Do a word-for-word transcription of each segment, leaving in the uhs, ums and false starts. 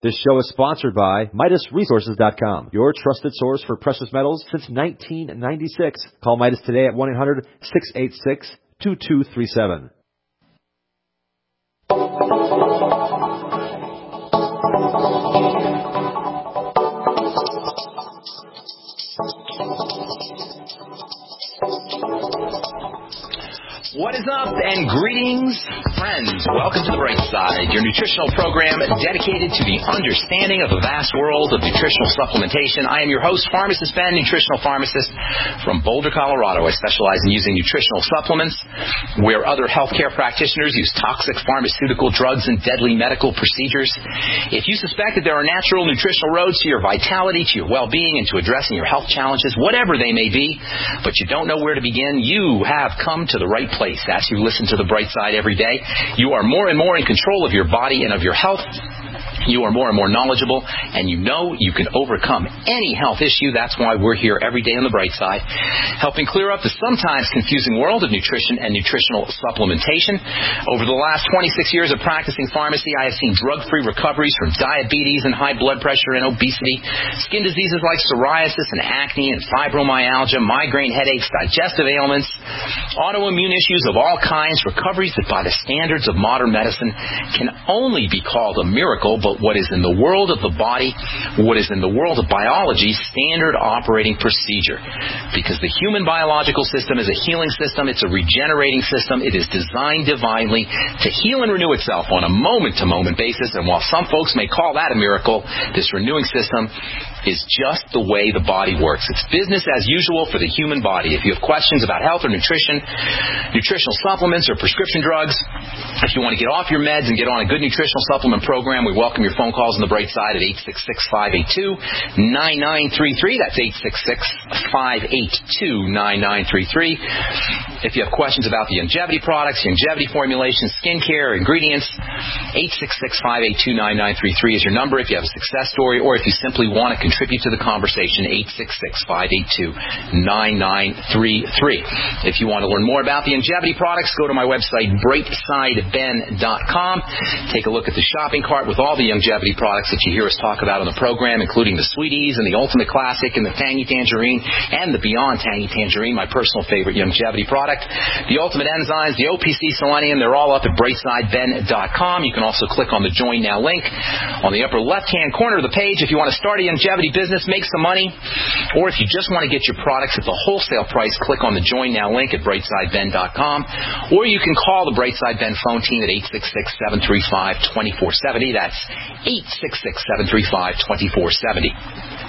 This show is sponsored by Midas Resources dot com, your trusted source for precious metals since nineteen ninety-six. Call Midas today at one eight hundred, six eight six, two two three seven. What is up, and greetings, friends. Welcome to The Bright Side, your nutritional program dedicated to the understanding of the vast world of nutritional supplementation. I am your host, Pharmacist Ben, nutritional pharmacist from Boulder, Colorado. I specialize in using nutritional supplements where other healthcare practitioners use toxic pharmaceutical drugs and deadly medical procedures. If you suspect that there are natural nutritional roads to your vitality, to your well-being, and to addressing your health challenges, whatever they may be, but you don't know where to begin, you have come to the right place. As you listen to The Bright Side every day, you are more and more in control of your body and of your health. You are more and more knowledgeable, and you know you can overcome any health issue. That's why we're here every day on The Bright Side, helping clear up the sometimes confusing world of nutrition and nutritional supplementation. Over the last twenty-six years of practicing pharmacy, I have seen drug-free recoveries from diabetes and high blood pressure and obesity, skin diseases like psoriasis and acne and fibromyalgia, migraine headaches, digestive ailments, autoimmune issues of all kinds, recoveries that by the standards of modern medicine can only be called a miracle, but what is in the world of the body, what is in the world of biology, standard operating procedure. Because the human biological system is a healing system, it's a regenerating system, it is designed divinely to heal and renew itself on a moment-to-moment basis, and while some folks may call that a miracle, this renewing system is just the way the body works. It's business as usual for the human body. If you have questions about health or nutrition, nutritional supplements or prescription drugs, if you want to get off your meds and get on a good nutritional supplement program, we welcome your phone calls on The Bright Side at eight six six, five eight two, nine nine three three. That's eight six six, five eight two, nine nine three three. If you have questions about the longevity products, longevity formulations, skincare, ingredients, eight six six, five eight two, nine nine three three is your number. If you have a success story or if you simply want to contribute to the conversation, eight six six, five eight two, nine nine three three. If you want to learn more about the longevity products, go to my website, bright side ben dot com. Take a look at the shopping cart with all the longevity products that you hear us talk about on the program, including the Sweeties and the Ultimate Classic and the Tangy Tangerine and the Beyond Tangy Tangerine, my personal favorite longevity product. The Ultimate Enzymes, the O P C Selenium, they're all up at bright side ben dot com. You can also click on the Join Now link on the upper left-hand corner of the page if you want to start a longevity business, make some money, or if you just want to get your products at the wholesale price, click on the Join Now link at bright side ben dot com, or you can call the Bright Side Ben phone team at eight six six, seven three five, two four seven zero. That's eight six six, seven three five, two four seven zero.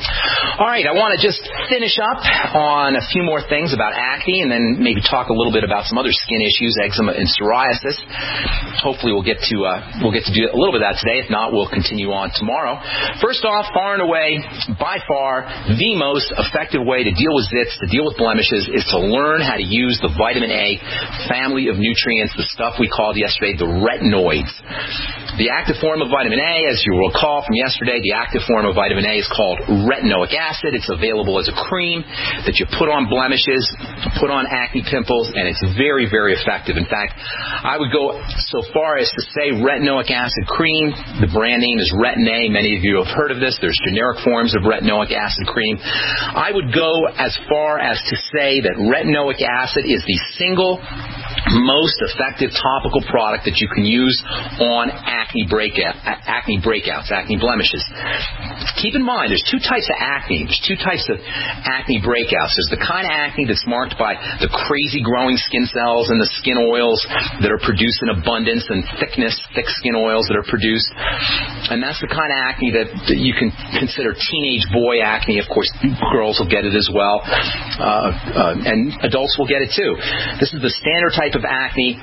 All right, I want to just finish up on a few more things about acne and then maybe talk a little bit about some other skin issues, eczema and psoriasis. Hopefully we'll get to uh, we'll get to do a little bit of that today. If not, we'll continue on tomorrow. First off, far and away, by far, the most effective way to deal with zits, to deal with blemishes, is to learn how to use the vitamin A family of nutrients, the stuff we called yesterday the retinoids. The active form of vitamin A, as you will recall from yesterday, the active form of vitamin A is called retinoic acid. It's available as a cream that you put on blemishes, put on acne pimples, and it's very, very effective. In fact, I would go so far as to say retinoic acid cream. The brand name is Retin-A. Many of you have heard of this. There's generic forms of retinoic acid cream. I would go as far as to say that retinoic acid is the single most effective topical product that you can use on acne breakout, acne breakouts, acne blemishes. Keep in mind, there's two types of acne. There's two types of acne breakouts. There's the kind of acne that's marked by the crazy growing skin cells and the skin oils that are produced in abundance and thickness, thick skin oils that are produced. And that's the kind of acne that, that you can consider teenage boy acne. Of course, girls will get it as well, uh, uh, and adults will get it too. This is the standard type of acne,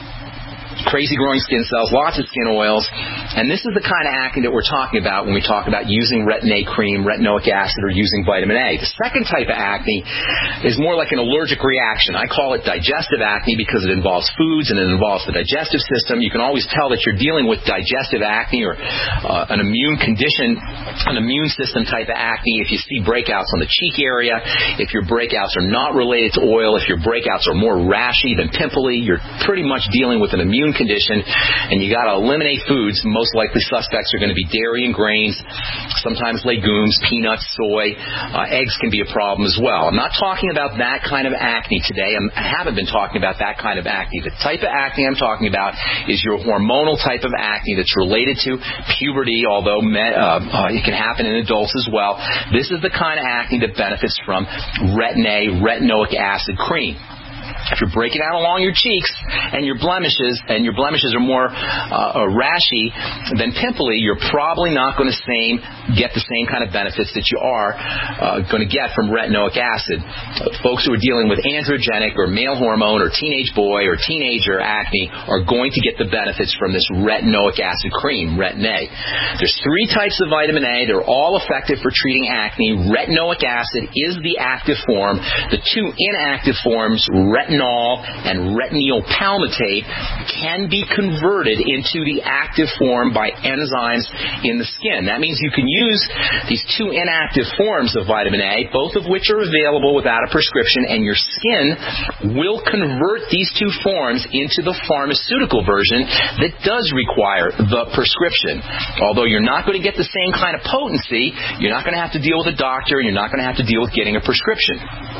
crazy growing skin cells, lots of skin oils, and this is the kind of acne that we're talking about when we talk about using Retin-A cream, retinoic acid, or using vitamin A. The second type of acne is more like an allergic reaction. I call it digestive acne because it involves foods and it involves the digestive system. You can always tell that you're dealing with digestive acne or uh, an immune condition, an immune system type of acne if you see breakouts on the cheek area, if your breakouts are not related to oil, if your breakouts are more rashy than pimply, you're pretty much dealing with an immune condition, and you got to eliminate foods, most likely suspects are going to be dairy and grains, sometimes legumes, peanuts, soy. Uh, eggs can be a problem as well. I'm not talking about that kind of acne today. I'm, I haven't been talking about that kind of acne. The type of acne I'm talking about is your hormonal type of acne that's related to puberty, although me, uh, uh, it can happen in adults as well. This is the kind of acne that benefits from Retin-A, retinoic acid cream. If you're breaking out along your cheeks and your blemishes, and your blemishes are more uh, rashy than pimply, you're probably not going to same, get the same kind of benefits that you are uh, going to get from retinoic acid. Uh, folks who are dealing with androgenic or male hormone or teenage boy or teenager acne are going to get the benefits from this retinoic acid cream, Retin-A. There's three types of vitamin A. They're all effective for treating acne. Retinoic acid is the active form. The two inactive forms, retinol and retinol palmitate, can be converted into the active form by enzymes in the skin. That means you can use these two inactive forms of vitamin A, both of which are available without a prescription, and your skin will convert these two forms into the pharmaceutical version that does require the prescription. Although you're not going to get the same kind of potency, you're not going to have to deal with a doctor, and you're not going to have to deal with getting a prescription.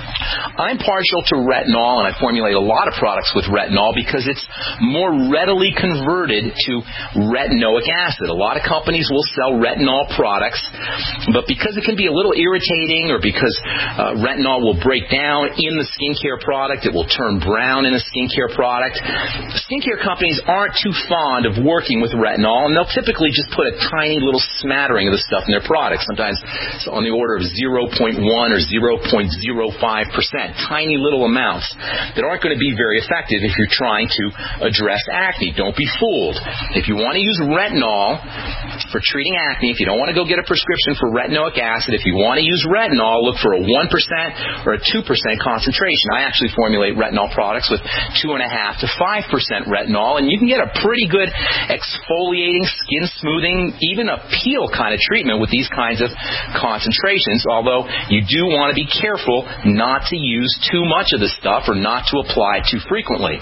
I'm partial to retinol, and I formulate a lot of products with retinol because it's more readily converted to retinoic acid. A lot of companies will sell retinol products, but because it can be a little irritating, or because uh, retinol will break down in the skincare product, it will turn brown in a skincare product, skincare companies aren't too fond of working with retinol, and they'll typically just put a tiny little smattering of the stuff in their products. Sometimes it's on the order of zero point one or zero point zero five percent, tiny little amounts that aren't going to be very effective if you're trying to address acne. Don't be fooled. If you want to use retinol for treating acne, if you don't want to go get a prescription for retinoic acid, if you want to use retinol, look for a one percent or a two percent concentration. I actually formulate retinol products with two point five to five percent retinol, and you can get a pretty good exfoliating, skin smoothing, even a peel kind of treatment with these kinds of concentrations, although you do want to be careful not to use too much of the stuff or not to apply too frequently.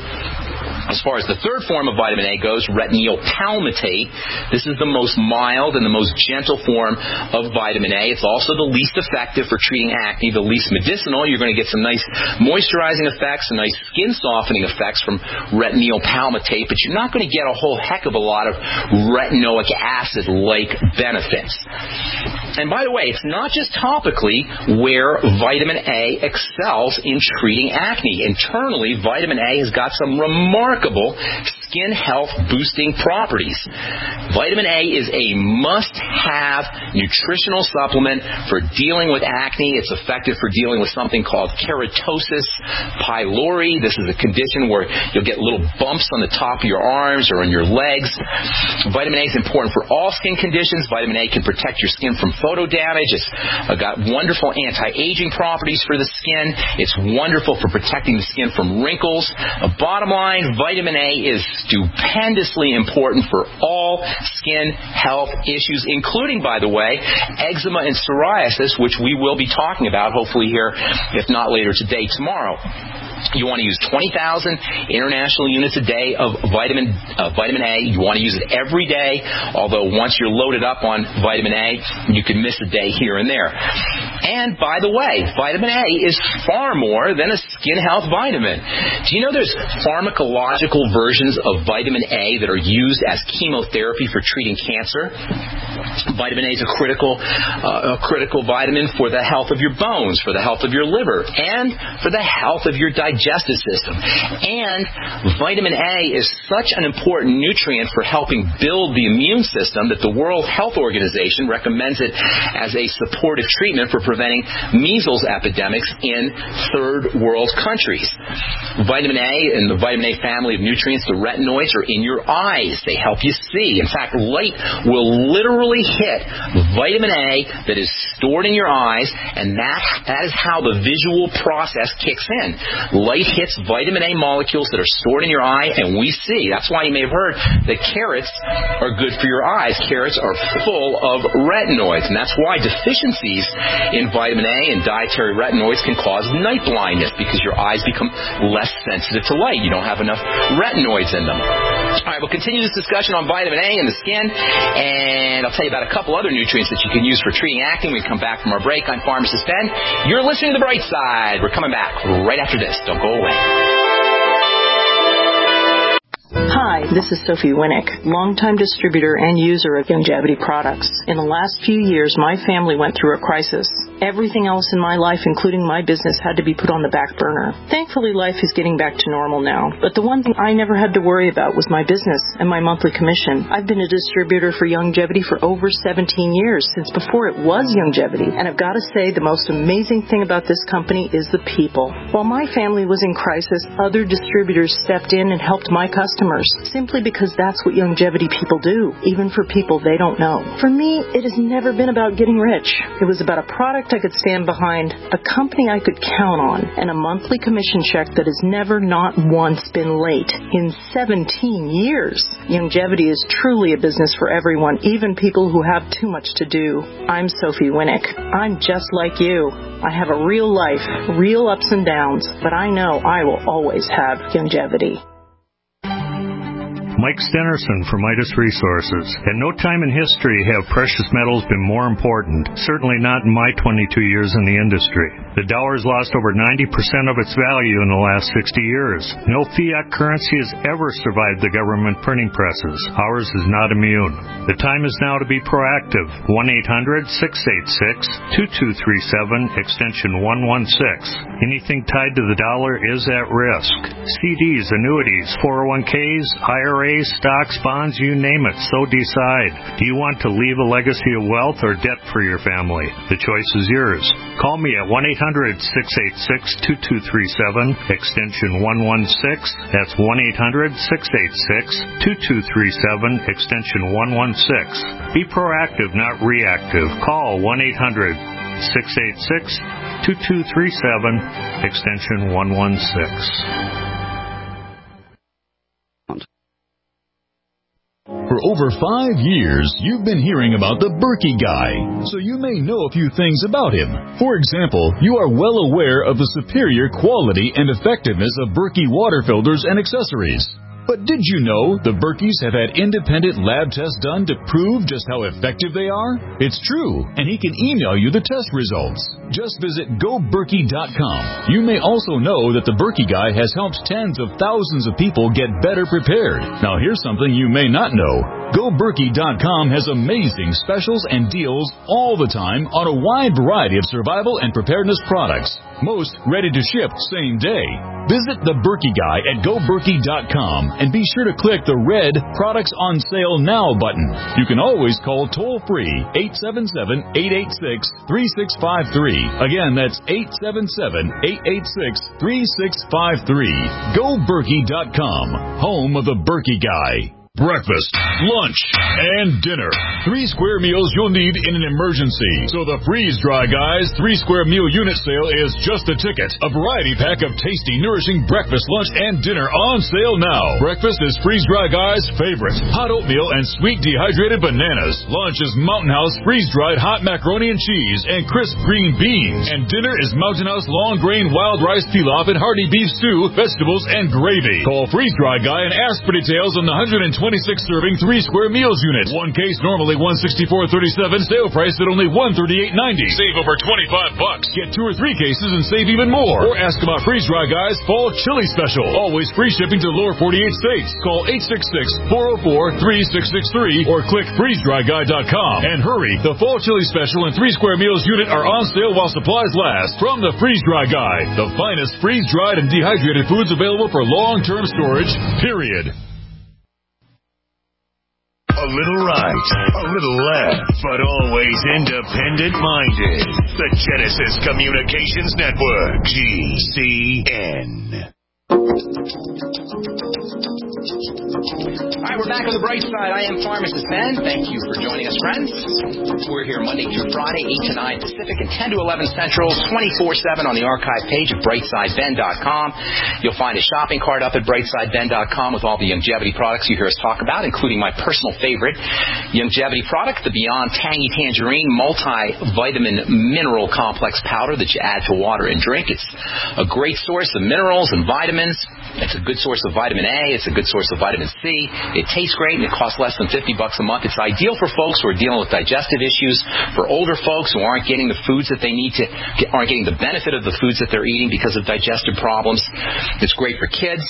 As far as the third form of vitamin A goes, retinol palmitate, this is the most mild and the most gentle form of vitamin A. It's also the least effective for treating acne, the least medicinal. You're going to get some nice moisturizing effects, some nice skin softening effects from retinol palmitate, but you're not going to get a whole heck of a lot of retinoic acid-like benefits. And by the way, it's not just topically where vitamin A excels in treating acne. Internally, vitamin A has got some remarkable skin health boosting properties. Vitamin A is a must-have nutritional supplement for dealing with acne. It's effective for dealing with something called keratosis pylori. This is a condition where you'll get little bumps on the top of your arms or on your legs. Vitamin A is important for all skin conditions. Vitamin A can protect your skin from photo damage. It's got wonderful anti-aging properties for the skin. It's wonderful for protecting the skin from wrinkles. Uh, bottom line, vitamin A is stupendously important for all skin health issues, including, by the way, eczema and psoriasis, which we will be talking about hopefully here, if not later today, tomorrow. You want to use twenty thousand international units a day of vitamin uh, vitamin A. You want to use it every day, although once you're loaded up on vitamin A, you can miss a day here and there. And by the way, vitamin A is far more than a skin health vitamin. Do you know there's pharmacological versions of vitamin A that are used as chemotherapy for treating cancer? Vitamin A is a critical, uh, a critical vitamin for the health of your bones, for the health of your liver, and for the health of your digestive system. And vitamin A is such an important nutrient for helping build the immune system that the World Health Organization recommends it as a supportive treatment for preventing measles epidemics in third world countries. Vitamin A and the vitamin A family of nutrients, the retinoids, are in your eyes. They help you see. In fact, light will literally hit vitamin A that is stored in your eyes, and that, that is how the visual process kicks in. Light hits vitamin A molecules that are stored in your eye, and we see. That's why you may have heard that carrots are good for your eyes. Carrots are full of retinoids, and that's why deficiencies in vitamin A and dietary retinoids can cause night blindness, because your eyes become less sensitive to light. You don't have enough retinoids in them. All right, we'll continue this discussion on vitamin A in the skin, and I'll tell you about a couple other nutrients that you can use for treating acne when we come back from our break. I'm Pharmacist Ben. You're listening to The Bright Side. We're coming back right after this. Don't go away. Hi, this is Sophie Winnick, longtime distributor and user of Youngevity products. In the last few years, my family went through a crisis. Everything else in my life, including my business, had to be put on the back burner. Thankfully, life is getting back to normal now, but the one thing I never had to worry about was my business and my monthly commission. I've been a distributor for Youngevity for over seventeen years, since before it was Youngevity, and I've got to say the most amazing thing about this company is the people. While my family was in crisis, other distributors stepped in and helped my customers, simply because that's what Youngevity people do, even for people they don't know. For me, it has never been about getting rich. It was about a product I could stand behind, a company I could count on, and a monthly commission check that has never not once been late. In seventeen years, Youngevity is truly a business for everyone, even people who have too much to do. I'm Sophie Winnick. I'm just like you. I have a real life, real ups and downs, but I know I will always have Youngevity. Mike Stenerson from Midas Resources. At no time in history have precious metals been more important, certainly not in my twenty-two years in the industry. The dollar has lost over ninety percent of its value in the last sixty years. No fiat currency has ever survived the government printing presses. Ours is not immune. The time is now to be proactive. one eight hundred six eight six two two three seven, extension one one six. Anything tied to the dollar is at risk. C Ds, annuities, four oh one k's, I R As, stocks, bonds, you name it, so decide. Do you want to leave a legacy of wealth or debt for your family? The choice is yours. Call me at one eight hundred six eight six two two three seven, extension one one six. That's one eight hundred six eight six two two three seven, extension one one six. Be proactive, not reactive. Call one eight hundred six eight six two two three seven, extension one one six. For over five years, you've been hearing about the Berkey Guy, so you may know a few things about him. For example, you are well aware of the superior quality and effectiveness of Berkey water filters and accessories. But did you know the Berkeys have had independent lab tests done to prove just how effective they are? It's true, and he can email you the test results. Just visit go berkey dot com. You may also know that the Berkey Guy has helped tens of thousands of people get better prepared. Now here's something you may not know. go berkey dot com has amazing specials and deals all the time on a wide variety of survival and preparedness products. Most ready to ship same day. Visit the Berkey Guy at go berkey dot com and be sure to click the red Products on Sale Now button. You can always call toll-free eight seven seven, eight eight six, three six five three. Again, that's eight seven seven, eight eight six, three six five three. go berkey dot com, home of the Berkey Guy. Breakfast, lunch, and dinner. Three square meals you'll need in an emergency. So the Freeze Dry Guys three square meal unit sale is just the ticket. A variety pack of tasty, nourishing breakfast, lunch, and dinner on sale now. Breakfast is Freeze Dry Guys' favorite. Hot oatmeal and sweet dehydrated bananas. Lunch is Mountain House freeze-dried hot macaroni and cheese and crisp green beans. And dinner is Mountain House long grain wild rice pilaf and hearty beef stew, vegetables, and gravy. Call Freeze Dry Guy and ask for details on the one hundred twenty-six serving three square meals unit. One case normally one sixty-four thirty-seven, sale price at only one thirty-eight ninety. Save over twenty-five bucks. Get two or three cases and save even more. Or ask about Freeze Dry Guys Fall Chili Special. Always free shipping to lower forty-eight states. Call eight six six, four oh four, three six six three or click freeze dry guy dot com. And hurry, the Fall Chili Special and three square meals unit are on sale while supplies last. From the Freeze Dry Guy, the finest freeze-dried and dehydrated foods available for long-term storage, period. A little right, a little left, but always independent-minded. The Genesis Communications Network, G C N. All right, we're back on the bright side. I am Pharmacist Ben. Thank you for joining us, friends. We're here Monday through Friday, eight to nine Pacific and ten to eleven Central, twenty-four seven on the archive page at brightside ben dot com. You'll find a shopping cart up at brightside ben dot com with all the Youngevity products you hear us talk about, including my personal favorite Youngevity product, the Beyond Tangy Tangerine Multivitamin Mineral Complex Powder that you add to water and drink. It's a great source of minerals and vitamins. It's a good source of vitamin A. It's a good source of vitamin C. It tastes great, and it costs less than fifty bucks a month. It's ideal for folks who are dealing with digestive issues, for older folks who aren't getting the foods that they need to, aren't getting the benefit of the foods that they're eating because of digestive problems. It's great for kids.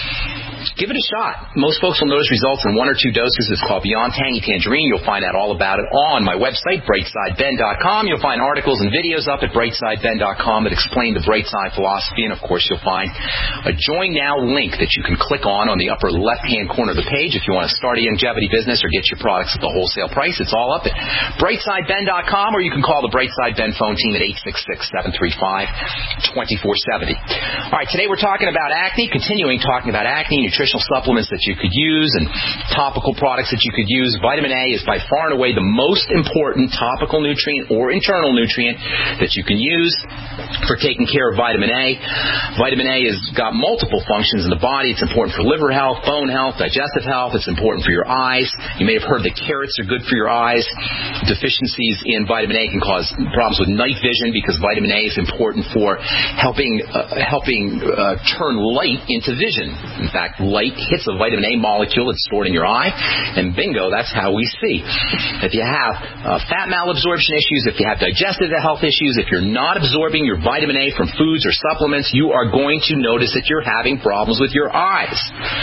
Give it a shot. Most folks will notice results in one or two doses. It's called Beyond Tangy Tangerine. You'll find out all about it on my website, brightside ben dot com. You'll find articles and videos up at brightside ben dot com that explain the Brightside philosophy. And, of course, you'll find a Join Now link that you can click on on the upper left-hand corner of the page if you want to start a longevity business or get your products at the wholesale price. It's all up at brightside ben dot com, or you can call the Brightside Ben phone team at eight six six, seven three five, two four seven zero. All right, today we're talking about acne, continuing talking about acne, nutritional supplements that you could use and topical products that you could use. Vitamin A is by far and away the most important topical nutrient or internal nutrient that you can use for taking care of vitamin A. Vitamin A has got multiple functions in the body. It's important for liver health, bone health, digestive health. It's important for your eyes. You may have heard that carrots are good for your eyes. Deficiencies in vitamin A can cause problems with night vision because vitamin A is important for helping uh, helping uh, turn light into vision. In fact, light hits a vitamin A molecule that's stored in your eye, and bingo, that's how we see. If you have uh, fat malabsorption issues, if you have digestive health issues, if you're not absorbing your vitamin A from foods or supplements, you are going to notice that you're having problems with your eyes.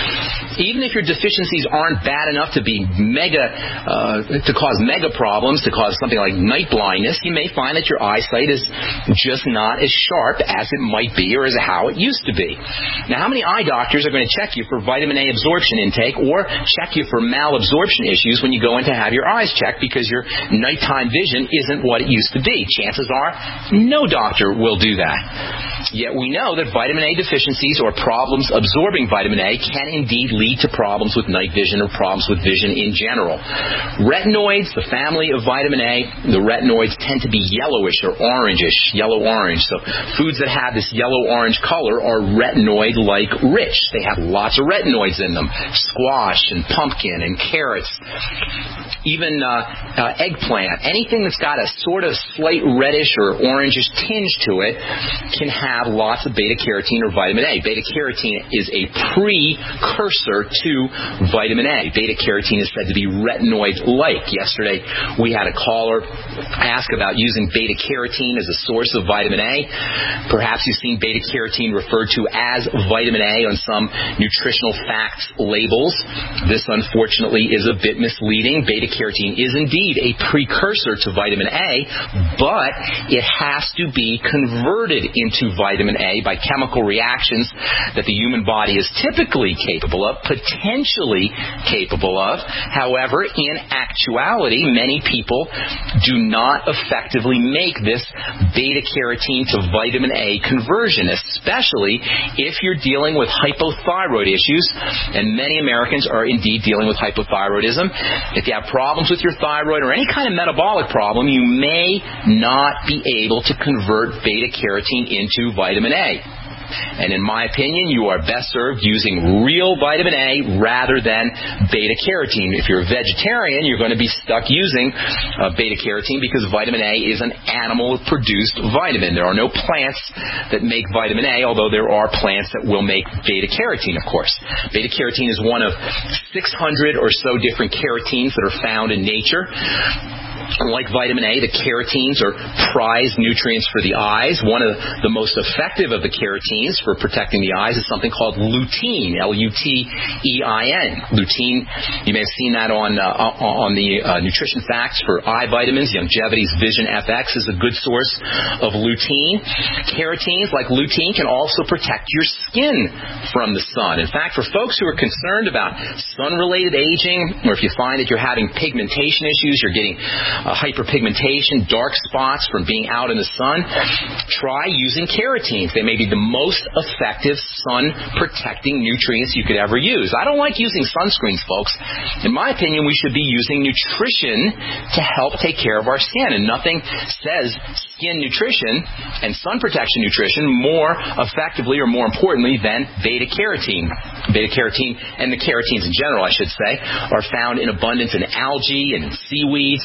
Even if your deficiencies aren't bad enough to be mega, uh, to cause mega problems, to cause something like night blindness, you may find that your eyesight is just not as sharp as it might be or as how it used to be. Now, how many eye doctors are going to check you for vitamin A absorption intake or check you for malabsorption issues when you go in to have your eyes checked because your nighttime vision isn't what it used to be? Chances are no doctor will do that. Yet we know that vitamin A deficiencies or problems absorbing vitamin A can indeed lead to problems with night vision or problems with vision in general. Retinoids, the family of vitamin A, the retinoids tend to be yellowish or orangish, yellow-orange. So foods that have this yellow-orange color are retinoid-like rich. They have lots of retinoids in them. Squash and pumpkin and carrots, even uh, uh, eggplant. Anything that's got a sort of slight reddish or orangish tinge to it can have lots of beta-carotene or vitamin A. Beta-carotene is a precursor to vitamin A. Beta-carotene is said to be retinoid-like. Yesterday, we had a caller ask about using beta-carotene as a source of vitamin A. Perhaps you've seen beta-carotene referred to as vitamin A on some nutritional facts labels. This, unfortunately, is a bit misleading. Beta-carotene is indeed a precursor to vitamin A, but it has to be converted into vitamin A by chemical reactions that the human body is typically capable of, potentially capable of. However, in actuality, many people do not effectively make this beta-carotene to vitamin A conversion, especially if you're dealing with hypothyroid issues, and many Americans are indeed dealing with hypothyroidism. If you have problems with your thyroid or any kind of metabolic problem, you may not be able to convert beta-carotene into vitamin A. And in my opinion, you are best served using real vitamin A rather than beta-carotene. If you're a vegetarian, you're going to be stuck using uh, beta-carotene because vitamin A is an animal-produced vitamin. There are no plants that make vitamin A, although there are plants that will make beta-carotene, of course. Beta-carotene is one of six hundred or so different carotenes that are found in nature. Like vitamin A, the carotenes are prized nutrients for the eyes. One of the most effective of the carotenes for protecting the eyes is something called lutein, L U T E I N. Lutein, you may have seen that on uh, on the uh, nutrition facts for eye vitamins. Longevity's Vision F X is a good source of lutein. Carotenes, like lutein, can also protect your skin from the sun. In fact, for folks who are concerned about sun-related aging, or if you find that you're having pigmentation issues, you're getting Uh, hyperpigmentation, dark spots from being out in the sun, try using carotenes. They may be the most effective sun-protecting nutrients you could ever use. I don't like using sunscreens, folks. In my opinion, we should be using nutrition to help take care of our skin, and nothing says skin nutrition and sun protection nutrition more effectively or more importantly than beta-carotene. Beta-carotene and the carotenes in general, I should say, are found in abundance in algae and in seaweeds.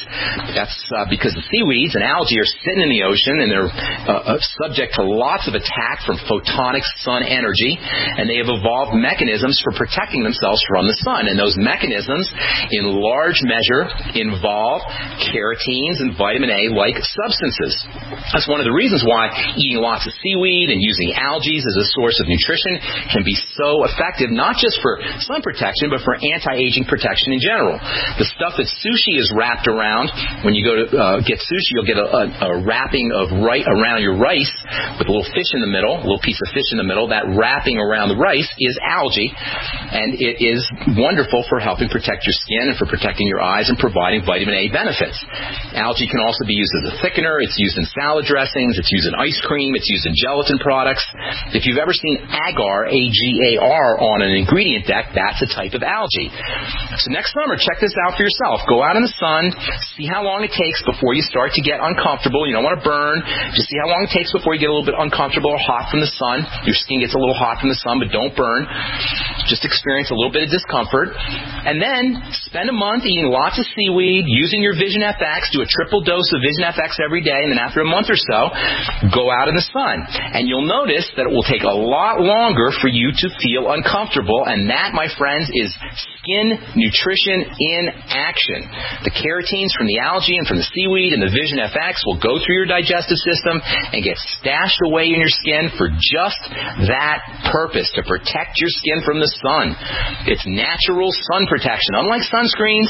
That's uh, because the seaweeds and algae are sitting in the ocean, and they're uh, subject to lots of attack from photonic sun energy, and they have evolved mechanisms for protecting themselves from the sun. And those mechanisms, in large measure, involve carotenes and vitamin A-like substances. That's one of the reasons why eating lots of seaweed and using algae as a source of nutrition can be so effective, not just for sun protection, but for anti-aging protection in general. The stuff that sushi is wrapped around, when you go to uh, get sushi, you'll get a, a, a wrapping of right around your rice with a little fish in the middle, a little piece of fish in the middle. That wrapping around the rice is algae, and it is wonderful for helping protect your skin and for protecting your eyes and providing vitamin A benefits. Algae can also be used as a thickener. It's used in salad dressings. It's used in ice cream. It's used in gelatin products. If you've ever seen agar, A G A R, on an ingredient deck, that's a type of algae. So next summer, check this out for yourself. Go out in the sun, see how long it takes before you start to get uncomfortable. You don't want to burn. Just see how long it takes before you get a little bit uncomfortable or hot from the sun. Your skin gets a little hot from the sun, but don't burn. Just experience a little bit of discomfort. And then spend a month eating lots of seaweed, using your Vision F X. Do a triple dose of Vision F X every day, and then after a month or so, go out in the sun. And you'll notice that it will take a lot longer for you to feel uncomfortable, and that, my friends, is skin nutrition in action. The carotenes from the algae and from the seaweed and the Vision F X will go through your digestive system and get stashed away in your skin for just that purpose, to protect your skin from the sun. It's natural sun protection. Unlike sunscreens,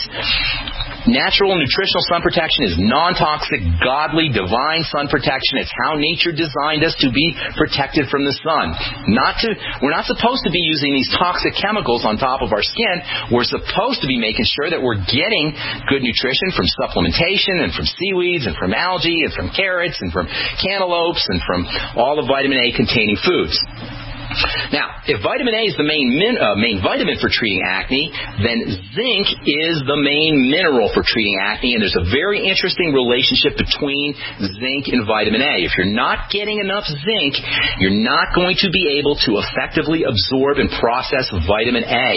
natural nutritional sun protection is non-toxic, godly, divine sun protection. It's how nature designed us to be protected from the sun. Not to, we're not supposed to be using these toxic chemicals on top of our skin. We're supposed to be making sure that we're getting good nutrition from supplementation and from seaweeds and from algae and from carrots and from cantaloupes and from all the vitamin A containing foods. Now, if vitamin A is the main min, uh, main vitamin for treating acne, then zinc is the main mineral for treating acne, and there's a very interesting relationship between zinc and vitamin A. If you're not getting enough zinc, you're not going to be able to effectively absorb and process vitamin A.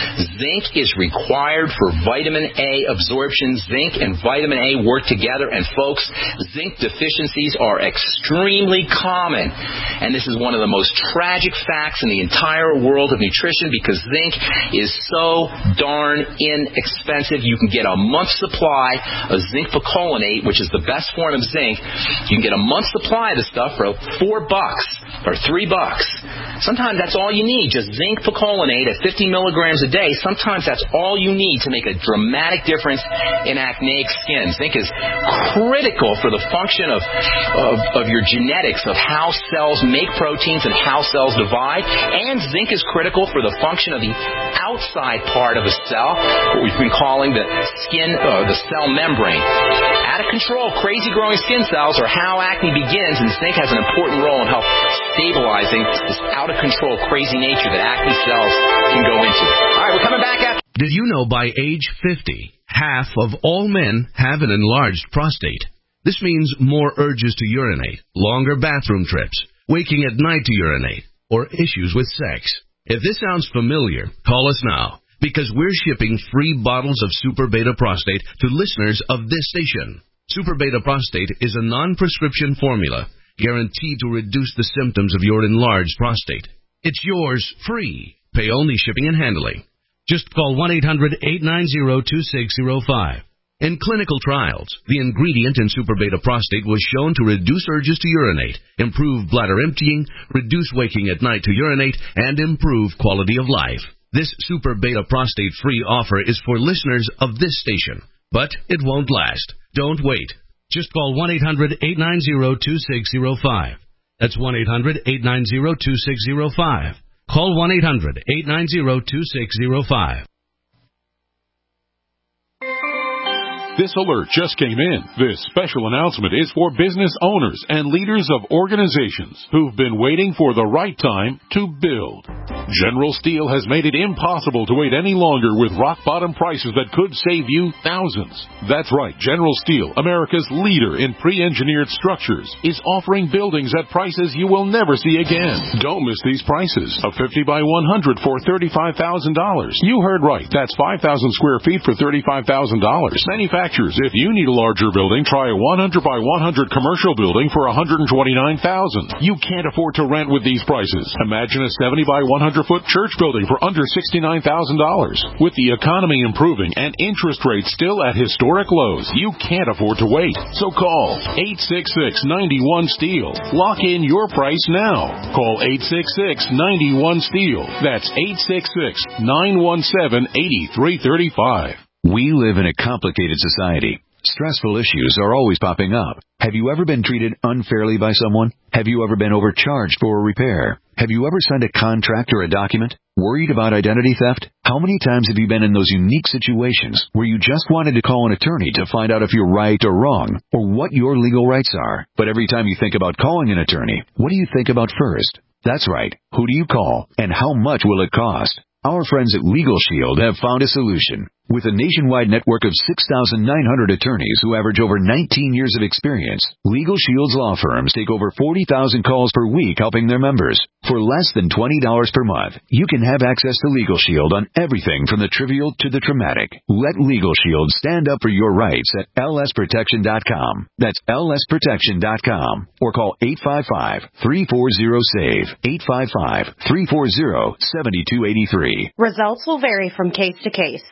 Zinc is required for vitamin A absorption. Zinc and vitamin A work together, and folks, zinc deficiencies are extremely common, and this is one of the most tragic facts in the entire world of nutrition, because zinc is so darn inexpensive. You can get a month's supply of zinc picolinate, which is the best form of zinc. You can get a month's supply of the stuff for four bucks or three bucks. Sometimes that's all you need, just zinc picolinate at fifty milligrams a day. Sometimes that's all you need to make a dramatic difference in acneic skin. Zinc is critical for the function of, of, of your genetics, of how cells make proteins and how cells divide. And zinc is critical for the function of the outside part of a cell, what we've been calling the skin, uh, the cell membrane. Out of control, crazy growing skin cells are how acne begins, and zinc has an important role in help stabilizing this out of control, crazy nature that acne cells can go into. All right, we're coming back after. Did you know by age fifty, half of all men have an enlarged prostate? This means more urges to urinate, longer bathroom trips, waking at night to urinate, or issues with sex. If this sounds familiar, call us now, because we're shipping free bottles of Super Beta Prostate to listeners of this station. Super Beta Prostate is a non-prescription formula guaranteed to reduce the symptoms of your enlarged prostate. It's yours free. Pay only shipping and handling. Just call one eight hundred, eight nine zero, two six zero five. In clinical trials, the ingredient in Super Beta Prostate was shown to reduce urges to urinate, improve bladder emptying, reduce waking at night to urinate, and improve quality of life. This Super Beta Prostate free offer is for listeners of this station, but it won't last. Don't wait. Just call one eight hundred, eight nine zero, two six zero five. That's one eight hundred, eight nine zero, two six zero five. Call one eight hundred, eight nine zero, two six zero five. This alert just came in. This special announcement is for business owners and leaders of organizations who've been waiting for the right time to build. General Steel has made it impossible to wait any longer with rock-bottom prices that could save you thousands. That's right, General Steel, America's leader in pre-engineered structures, is offering buildings at prices you will never see again. Don't miss these prices. A fifty by one hundred for thirty-five thousand dollars. You heard right. That's five thousand square feet for thirty-five thousand dollars. Manufactured manufacturers. If you need a larger building, try a one hundred by one hundred commercial building for one hundred twenty-nine thousand dollars. You can't afford to rent with these prices. Imagine a seventy by one hundred foot church building for under sixty-nine thousand dollars. With the economy improving and interest rates still at historic lows, you can't afford to wait. So call eight six six, nine one, STEEL. Lock in your price now. Call eight six six, nine one, STEEL. That's eight six six, nine one seven, eight three three five. We live in a complicated society. Stressful issues are always popping up. Have you ever been treated unfairly by someone? Have you ever been overcharged for a repair? Have you ever signed a contract or a document? Worried about identity theft? How many times have you been in those unique situations where you just wanted to call an attorney to find out if you're right or wrong, or what your legal rights are? But every time you think about calling an attorney, what do you think about first? That's right. Who do you call, and how much will it cost? Our friends at Legal Shield have found a solution. With a nationwide network of six thousand nine hundred attorneys who average over nineteen years of experience, Legal Shield's law firms take over forty thousand calls per week helping their members. For less than twenty dollars per month, you can have access to Legal Shield on everything from the trivial to the traumatic. Let Legal Shield stand up for your rights at L S protection dot com. That's L S protection dot com. Or call eight five five, three four zero, SAVE, eight five five, three four zero, seven two eight three. Results will vary from case to case.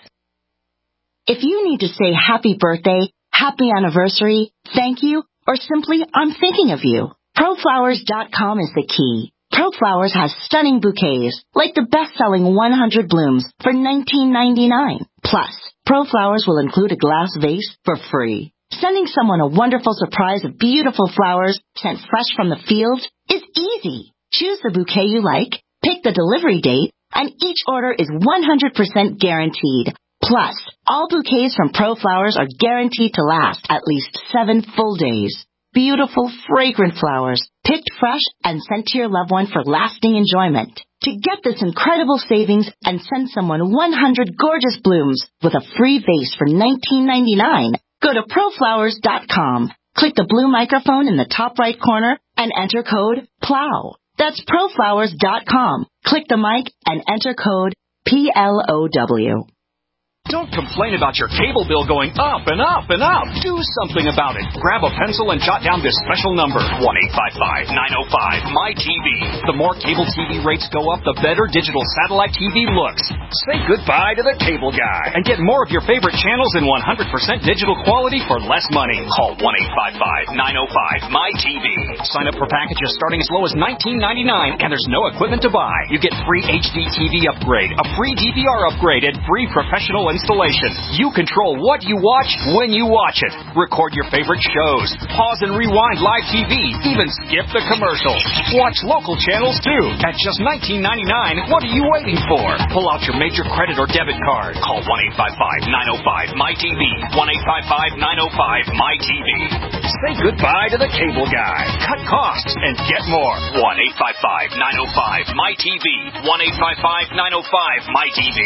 If you need to say happy birthday, happy anniversary, thank you, or simply I'm thinking of you, Pro Flowers dot com is the key. ProFlowers has stunning bouquets, like the best-selling one hundred blooms for nineteen ninety-nine. Plus, ProFlowers will include a glass vase for free. Sending someone a wonderful surprise of beautiful flowers sent fresh from the field is easy. Choose the bouquet you like, pick the delivery date, and each order is one hundred percent guaranteed. Plus, all bouquets from ProFlowers are guaranteed to last at least seven full days. Beautiful, fragrant flowers, picked fresh and sent to your loved one for lasting enjoyment. To get this incredible savings and send someone one hundred gorgeous blooms with a free vase for nineteen ninety-nine, go to Pro Flowers dot com. Click the blue microphone in the top right corner and enter code PLOW. That's Pro Flowers dot com. Click the mic and enter code P L O W. Don't complain about your cable bill going up and up and up. Do something about it. Grab a pencil and jot down this special number, one eight five five, nine oh five, M Y T V. The more cable T V rates go up, the better digital satellite T V looks. Say goodbye to the cable guy and get more of your favorite channels in one hundred percent digital quality for less money. Call one eight five five, nine oh five, M Y T V. Sign up for packages starting as low as nineteen ninety-nine, and there's no equipment to buy. You get free H D T V upgrade, a free D V R upgrade, and free professional installation. You control what you watch when you watch it. Record your favorite shows. Pause and rewind live T V. Even skip the commercials. Watch local channels too. At just nineteen ninety-nine, what are you waiting for? Pull out your major credit or debit card. Call one eight five five, nine oh five, M Y T V. one eight five five, nine oh five, M Y T V. Say goodbye to the cable guy. Cut costs and get more. one eight five five, nine oh five, M Y T V. one eight five five, nine oh five, M Y T V.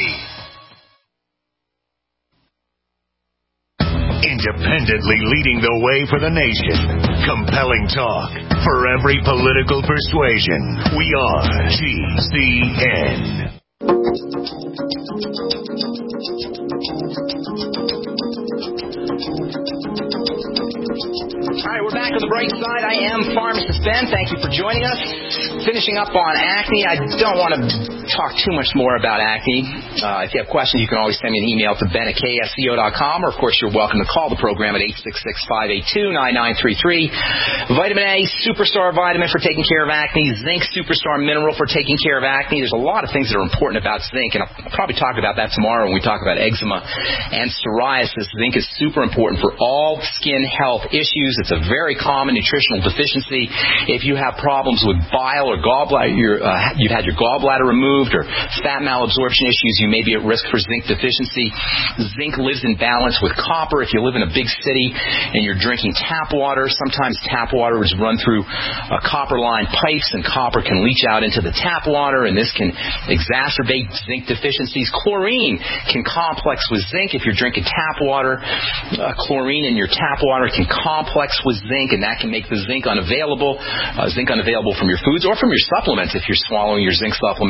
Independently leading the way for the nation. Compelling talk for every political persuasion. We are G C N. All right, we're back on the bright side. I am Pharmacist Ben. Thank you for joining us. Finishing up on acne. I don't want to talk too much more about acne. Uh, if you have questions, you can always send me an email to ben at K S C O dot com, or, of course, you're welcome to call the program at eight six six, five eight two, nine nine three three. Vitamin A, Superstar Vitamin for taking care of acne. Zinc, Superstar Mineral for taking care of acne. There's a lot of things that are important about zinc, and I'll probably talk about that tomorrow when we talk about eczema and psoriasis. Zinc is super important for all skin health issues. It's a very common nutritional deficiency. If you have problems with bile or gallbladder, you're, uh, you've had your gallbladder removed, or fat malabsorption issues, you may be at risk for zinc deficiency. Zinc lives in balance with copper. If you live in a big city and you're drinking tap water, sometimes tap water is run through uh, copper-lined pipes, and copper can leach out into the tap water, and this can exacerbate zinc deficiencies. Chlorine can complex with zinc. If you're drinking tap water, uh, chlorine in your tap water can complex with zinc, and that can make the zinc unavailable, uh, zinc unavailable from your foods or from your supplements if you're swallowing your zinc supplement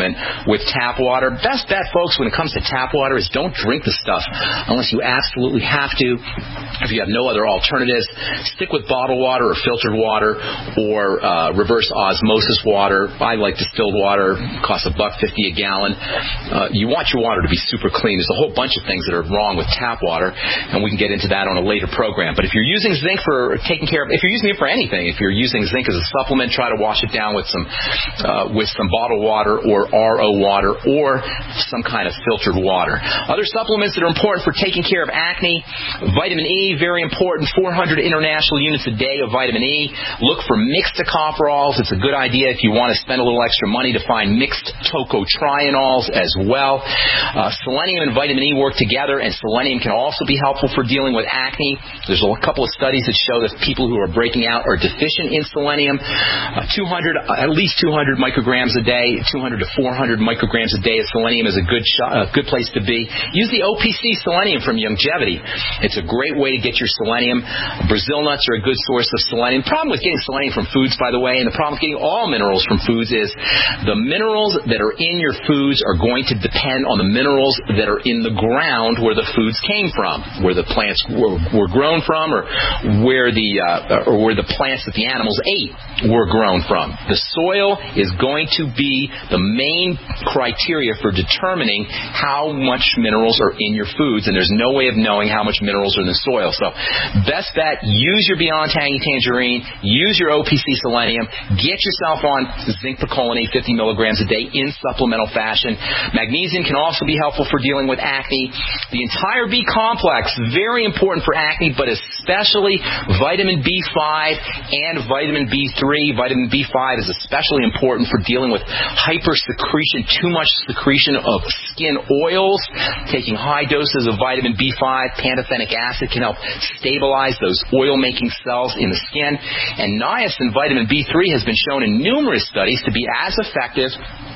with tap water. Best bet, folks, when it comes to tap water is don't drink the stuff unless you absolutely have to. If you have no other alternatives, stick with bottled water or filtered water or uh, reverse osmosis water. I like distilled water. It costs a buck fifty a gallon. Uh, you want your water to be super clean. There's a whole bunch of things that are wrong with tap water, and we can get into that on a later program. But if you're using zinc for taking care of, if you're using it for anything, if you're using zinc as a supplement, try to wash it down with some uh, with some bottled water or R O water or some kind of filtered water. Other supplements that are important for taking care of acne: vitamin E, very important, four hundred international units a day of vitamin E. Look for mixed tocopherols. It's a good idea if you want to spend a little extra money to find mixed tocotrienols as well. Uh, selenium and vitamin E work together, and selenium can also be helpful for dealing with acne. There's a couple of studies that show that people who are breaking out are deficient in selenium. Uh, two hundred, uh, at least two hundred micrograms a day, two hundred to four hundred micrograms a day of selenium is a good shot, a good place to be. Use the O P C selenium from Youngevity. It's a great way to get your selenium. Brazil nuts are a good source of selenium. The problem with getting selenium from foods, by the way, and the problem with getting all minerals from foods is the minerals that are in your foods are going to depend on the minerals that are in the ground where the foods came from, where the plants were, were grown from, or where the uh, or where the plants that the animals ate were grown from. The soil is going to be the main criteria for determining how much minerals are in your foods, and there's no way of knowing how much minerals are in the soil. So best bet, use your Beyond Tangy Tangerine, use your O P C Selenium, get yourself on zinc picolinate fifty milligrams a day in supplemental fashion. Magnesium can also be helpful for dealing with acne. The entire B complex, very important for acne, but especially vitamin B five and vitamin B three. Vitamin B five is especially important for dealing with hypersecretion, too much secretion of skin oils. Taking high doses of vitamin B five, pantothenic acid, can help stabilize those oil-making cells in the skin. And niacin, vitamin B three, has been shown in numerous studies to be as effective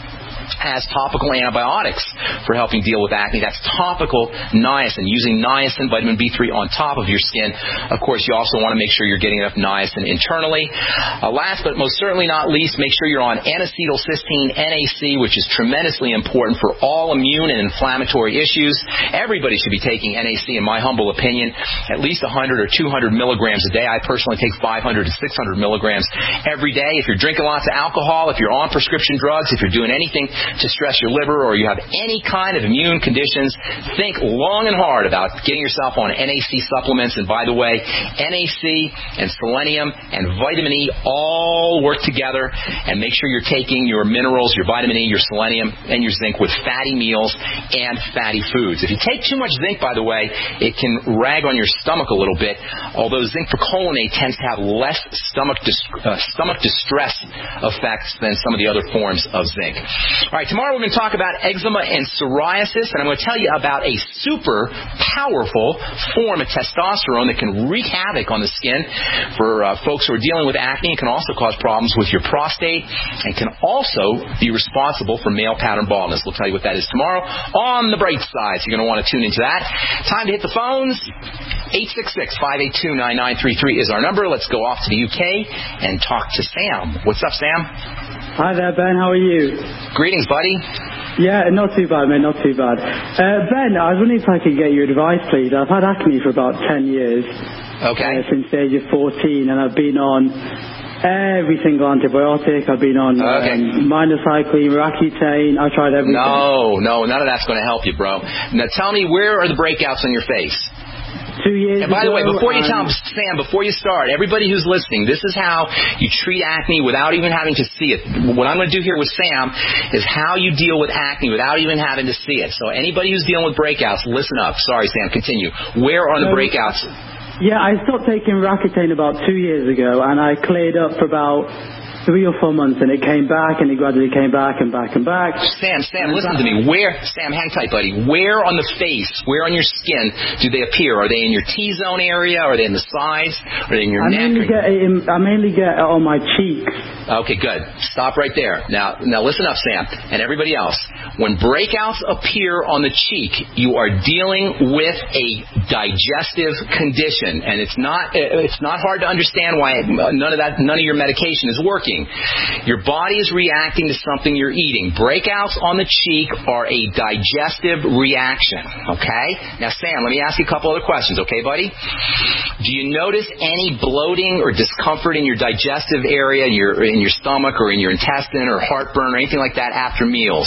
as topical antibiotics for helping deal with acne. That's topical niacin, using niacin, vitamin B three on top of your skin. Of course, you also want to make sure you're getting enough niacin internally. Uh, last but most certainly not least, make sure you're on N-acetylcysteine, N A C, which is tremendously important for all immune and inflammatory issues. Everybody should be taking N A C, in my humble opinion, at least one hundred or two hundred milligrams a day. I personally take five hundred to six hundred milligrams every day. If you're drinking lots of alcohol, if you're on prescription drugs, if you're doing anything to stress your liver, or you have any kind of immune conditions, think long and hard about getting yourself on N A C supplements. And by the way, N A C and selenium and vitamin E all work together. And make sure you're taking your minerals, your vitamin E, your selenium, and your zinc with fatty meals and fatty foods. If you take too much zinc, by the way, it can rag on your stomach a little bit, although zinc picolinate tends to have less stomach dis- uh, stomach distress effects than some of the other forms of zinc. All right, tomorrow we're going to talk about eczema and psoriasis, and I'm going to tell you about a super powerful form of testosterone that can wreak havoc on the skin for uh, folks who are dealing with acne. It can also cause problems with your prostate and can also be responsible for male pattern baldness. We'll tell you what that is tomorrow on The Bright Side, so you're going to want to tune into that. Time to hit the phones. eight six six, five eight two, nine nine three three is our number. Let's go off to the U K and talk to Sam. What's up, Sam? Hi there, Ben. How are you? Greetings, buddy. Yeah, not too bad, man. Not too bad. Uh, Ben, I was wondering if I could get your advice, please. I've had acne for about ten years. Okay. Uh, since the age of fourteen, and I've been on every single antibiotic. I've been on okay. um, minocycline, Roaccutane. I've tried everything. No, no, none of that's going to help you, bro. Now, tell me, where are the breakouts on your face? Two years and by ago, the way, before you tell um, them, Sam, before you start, everybody who's listening, this is how you treat acne without even having to see it. What I'm going to do here with Sam is how you deal with acne without even having to see it. So anybody who's dealing with breakouts, listen up. Sorry, Sam, continue. Where are the so, breakouts? Yeah, I stopped taking Roaccutane about two years ago, and I cleared up for about three or four months, and it came back, and it gradually came back and back and back. Sam, Sam, listen to me. Where, Sam, hang tight, buddy. Where on the face, where on your skin do they appear? Are they in your T-zone area? Are they in the sides? Are they in your I neck? Mainly get it in, I mainly get it on my cheeks. Okay, good. Stop right there. Now, now listen up, Sam, and everybody else. When breakouts appear on the cheek, you are dealing with a digestive condition, and it's not it's not hard to understand why none of that none of your medication is working. Your body is reacting to something you're eating. Breakouts on the cheek are a digestive reaction. Okay? Now, Sam, let me ask you a couple other questions. Okay, buddy? Do you notice any bloating or discomfort in your digestive area, in your in your stomach or in your intestine or heartburn or anything like that after meals?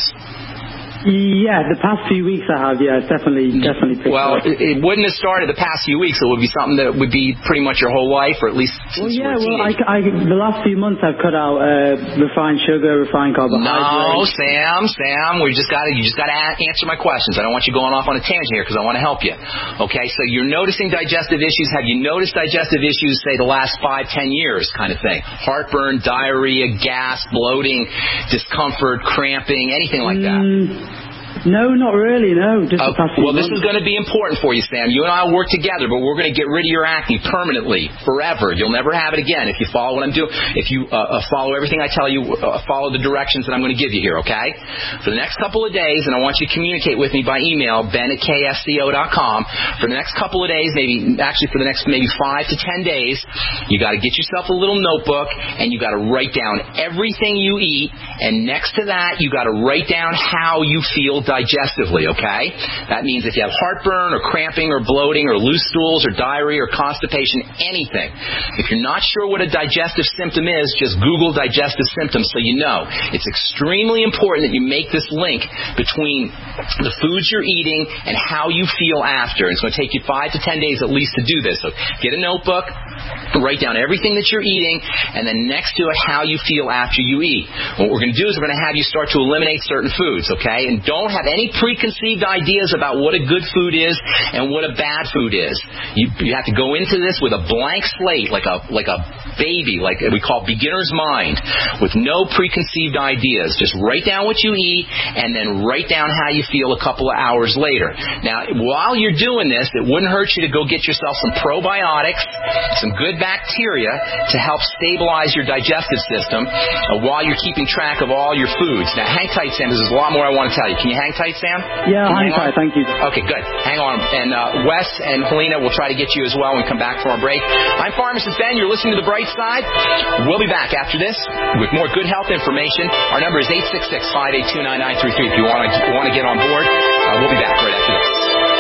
Yeah, the past few weeks I have, yeah, it's definitely, definitely picked Well, up. it, it wouldn't have started the past few weeks. It would be something that would be pretty much your whole life, or at least Well, since yeah, you were a well, I, teenager. I, the last few months I've cut out uh, refined sugar, refined No, carbohydrates. Sam, Sam, we just got to you just got to answer my questions. I don't want you going off on a tangent here because I want to help you. Okay, so you're noticing digestive issues. Have you noticed digestive issues, say, the last five, ten years, kind of thing? Heartburn, diarrhea, gas, bloating, discomfort, cramping, anything like that? Mm. No, not really, no. Just Uh, the past few well, this months. is going to be important for you, Sam. You and I will work together, but we're going to get rid of your acne permanently, forever. You'll never have it again if you follow what I'm doing. If you uh, uh, follow everything I tell you, uh, follow the directions that I'm going to give you here, okay? For the next couple of days, and I want you to communicate with me by email, ben at k s c o dot com. For the next couple of days, maybe actually for the next maybe five to ten days, you got to get yourself a little notebook, and you got to write down everything you eat, and next to that, you got to write down how you feel digestively, okay? That means if you have heartburn or cramping or bloating or loose stools or diarrhea or constipation, anything. If you're not sure what a digestive symptom is, just Google digestive symptoms so you know. It's extremely important that you make this link between the foods you're eating and how you feel after. It's going to take you five to ten days at least to do this. So get a notebook, write down everything that you're eating, and then next to it, how you feel after you eat. What we're going to do is we're going to have you start to eliminate certain foods, okay? And don't have any preconceived ideas about what a good food is and what a bad food is. You, you have to go into this with a blank slate, like a like a baby, like we call beginner's mind, with no preconceived ideas. Just write down what you eat and then write down how you feel a couple of hours later. Now, while you're doing this, it wouldn't hurt you to go get yourself some probiotics, some good bacteria to help stabilize your digestive system uh, while you're keeping track of all your foods. Now, hang tight, Sam. There's a lot more I want to tell you. Can you hang tight, Sam? Yeah, hang, hang tight. Thank you. Okay, good. Hang on. And uh, Wes and Helena will try to get you as well when we come back from our break. I'm Pharmacist Ben. You're listening to The Bright Side. We'll be back after this with more good health information. Our number is eight six six, five eight two, nine nine three three if you want to want to get on board. Uh, we'll be back right after this.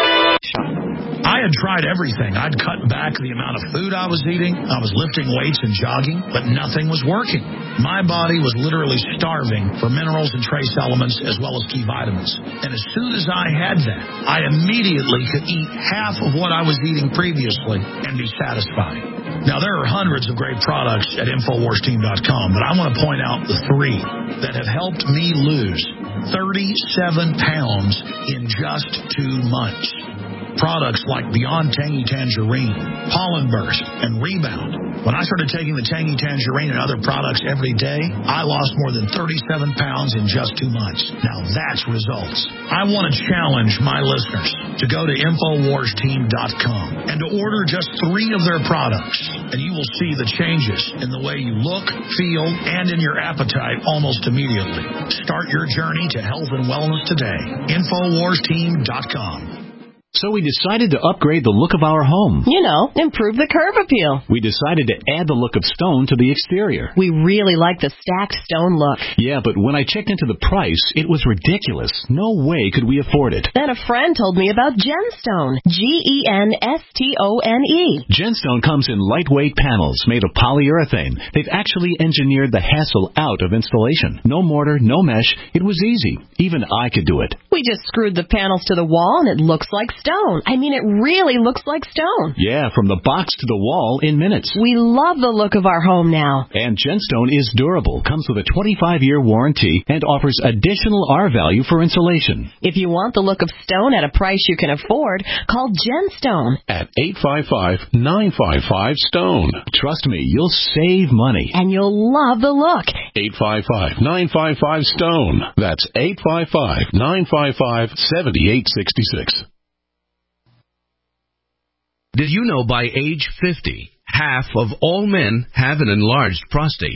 I had tried everything. I'd cut back the amount of food I was eating. I was lifting weights and jogging, but nothing was working. My body was literally starving for minerals and trace elements as well as key vitamins. And as soon as I had that, I immediately could eat half of what I was eating previously and be satisfied. Now, there are hundreds of great products at Infowars Team dot com, but I want to point out the three that have helped me lose thirty-seven pounds in just two months. Products like Beyond Tangy Tangerine, Pollen Burst, and Rebound. When I started taking the Tangy Tangerine and other products every day, I lost more than thirty-seven pounds in just two months. Now that's results. I want to challenge my listeners to go to Infowars Team dot com and to order just three of their products, and you will see the changes in the way you look, feel, and in your appetite almost immediately. Start your journey to health and wellness today. Infowars Team dot com. So we decided to upgrade the look of our home. You know, improve the curb appeal. We decided to add the look of stone to the exterior. We really like the stacked stone look. Yeah, but when I checked into the price, it was ridiculous. No way could we afford it. Then a friend told me about Genstone. G E N S T O N E. Genstone comes in lightweight panels made of polyurethane. They've actually engineered the hassle out of installation. No mortar, no mesh. It was easy. Even I could do it. We just screwed the panels to the wall and it looks like stone. I mean, it really looks like stone. Yeah, from the box to the wall in minutes. We love the look of our home now. And Genstone is durable, comes with a twenty-five year warranty, and offers additional R value for insulation. If you want the look of stone at a price you can afford, call Genstone at eight five five, nine five five, STONE. Trust me, you'll save money. And you'll love the look. eight five five, nine five five, STONE. That's eight five five, nine five five, seven eight six six. Did you know by age fifty, half of all men have an enlarged prostate?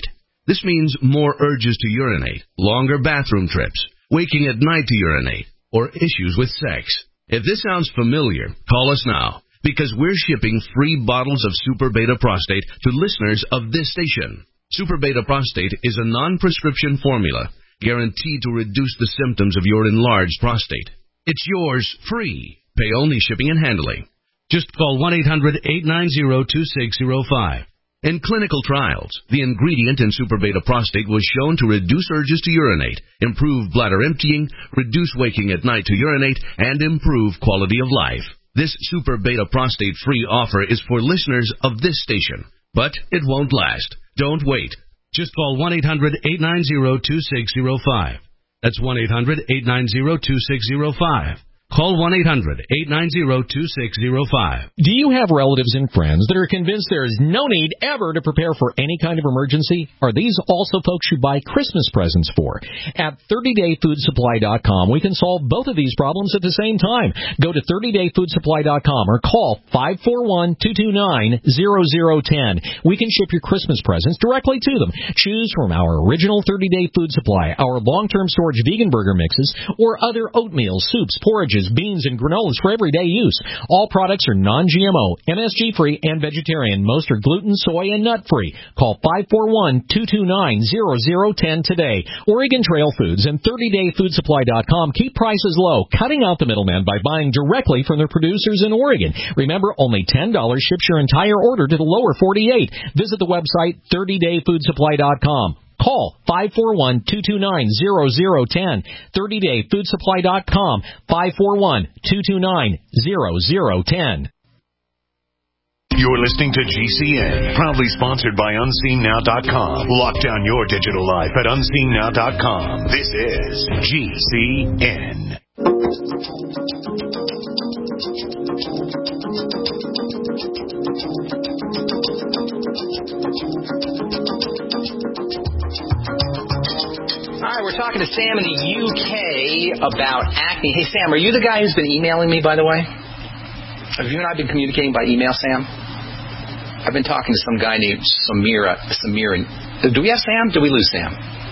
This means more urges to urinate, longer bathroom trips, waking at night to urinate, or issues with sex. If this sounds familiar, call us now, because we're shipping free bottles of Super Beta Prostate to listeners of this station. Super Beta Prostate is a non-prescription formula guaranteed to reduce the symptoms of your enlarged prostate. It's yours free. Pay only shipping and handling. Just call one eight hundred, eight nine zero, two six zero five. In clinical trials, the ingredient in Super Beta Prostate was shown to reduce urges to urinate, improve bladder emptying, reduce waking at night to urinate, and improve quality of life. This Super Beta Prostate free offer is for listeners of this station, but it won't last. Don't wait. Just call one eight hundred, eight nine zero, two six zero five. That's one eight hundred, eight nine zero, two six zero five. Call one eight hundred, eight nine zero, two six zero five. Do you have relatives and friends that are convinced there is no need ever to prepare for any kind of emergency? Are these also folks you buy Christmas presents for? At thirty day food supply dot com, we can solve both of these problems at the same time. Go to thirty day food supply dot com or call five four one, two two nine, zero zero one zero. We can ship your Christmas presents directly to them. Choose from our original thirty day food supply, our long-term storage vegan burger mixes, or other oatmeal, soups, porridges, beans, and granolas for everyday use. All products are non G M O, M S G-free, and vegetarian. Most are gluten, soy, and nut-free. Call five four one, two two nine, zero zero one zero today. Oregon Trail Foods and thirty day food supply dot com keep prices low, cutting out the middleman by buying directly from their producers in Oregon. Remember, only ten dollars ships your entire order to the lower forty-eight. Visit the website thirty day food supply dot com. Call five four one, two two nine, zero zero one zero. thirty day food supply dot com, five four one, two two nine, zero zero one zero. You're listening to G C N, proudly sponsored by unseen now dot com. Lock down your digital life at unseen now dot com. This is G C N. All right, we're talking to Sam in the U K about acne. Hey, Sam, are you the guy who's been emailing me, by the way? Have you and I been communicating by email, Sam? I've been talking to some guy named Samira. Samira. Do we have Sam? Did we lose Sam?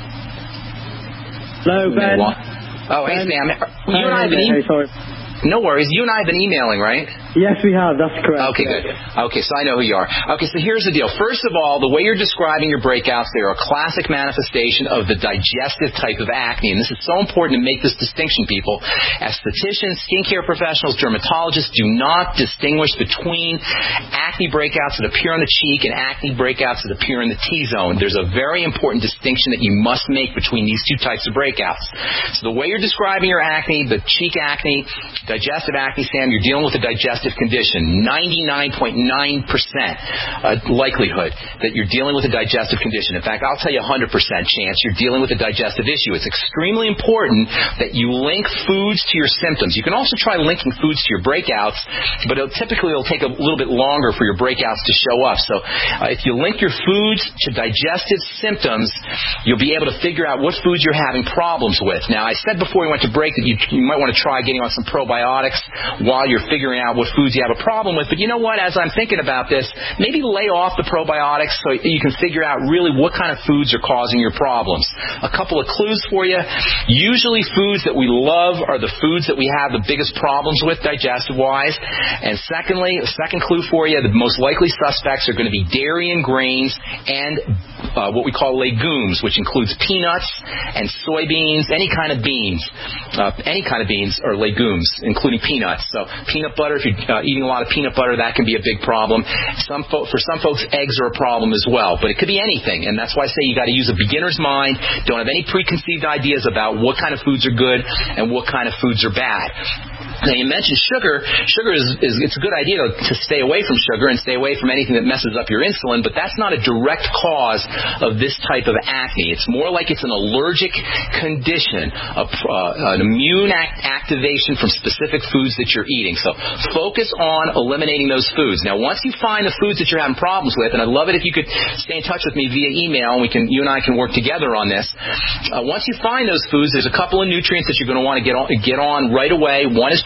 Hello, Ben. Oh, hey, Ben. Sam. You Hey, and I have been hey, emailing. sorry. No worries. You and I have been emailing, right? Yes, we have. That's correct. Okay, good. Okay, so I know who you are. Okay, so here's the deal. First of all, the way you're describing your breakouts, they are a classic manifestation of the digestive type of acne. And this is so important to make this distinction, people. Estheticians, skincare professionals, dermatologists do not distinguish between acne breakouts that appear on the cheek and acne breakouts that appear in the T-zone. There's a very important distinction that you must make between these two types of breakouts. So the way you're describing your acne, the cheek acne, digestive acne, Sam, you're dealing with a digestive condition. ninety-nine point nine percent uh, likelihood that you're dealing with a digestive condition. In fact, I'll tell you one hundred percent chance you're dealing with a digestive issue. It's extremely important that you link foods to your symptoms. You can also try linking foods to your breakouts, but it'll, typically it'll take a little bit longer for your breakouts to show up. So uh, if you link your foods to digestive symptoms, you'll be able to figure out what foods you're having problems with. Now, I said before we went to break that you, you might want to try getting on some probiotics while you're figuring out what foods you have a problem with. But you know what? As I'm thinking about this, maybe lay off the probiotics so you can figure out really what kind of foods are causing your problems. A couple of clues for you. Usually foods that we love are the foods that we have the biggest problems with digestive-wise. And secondly, a second clue for you, the most likely suspects are going to be dairy and grains and uh, what we call legumes, which includes peanuts and soybeans, any kind of beans. Uh, any kind of beans are legumes, including peanuts. So peanut butter, if you're uh, eating a lot of peanut butter, that can be a big problem. Some fo- for some folks, eggs are a problem as well. But it could be anything. And that's why I say you got to use a beginner's mind. Don't have any preconceived ideas about what kind of foods are good and what kind of foods are bad. Now, you mentioned sugar. Sugar is, is it's a good idea to, to stay away from sugar and stay away from anything that messes up your insulin, but that's not a direct cause of this type of acne. It's more like it's an allergic condition, a, uh, an immune act activation from specific foods that you're eating. So focus on eliminating those foods. Now, once you find the foods that you're having problems with, and I'd love it if you could stay in touch with me via email, and we can, you and I can work together on this. Uh, once you find those foods, there's a couple of nutrients that you're going to want to get on, get on right away. One is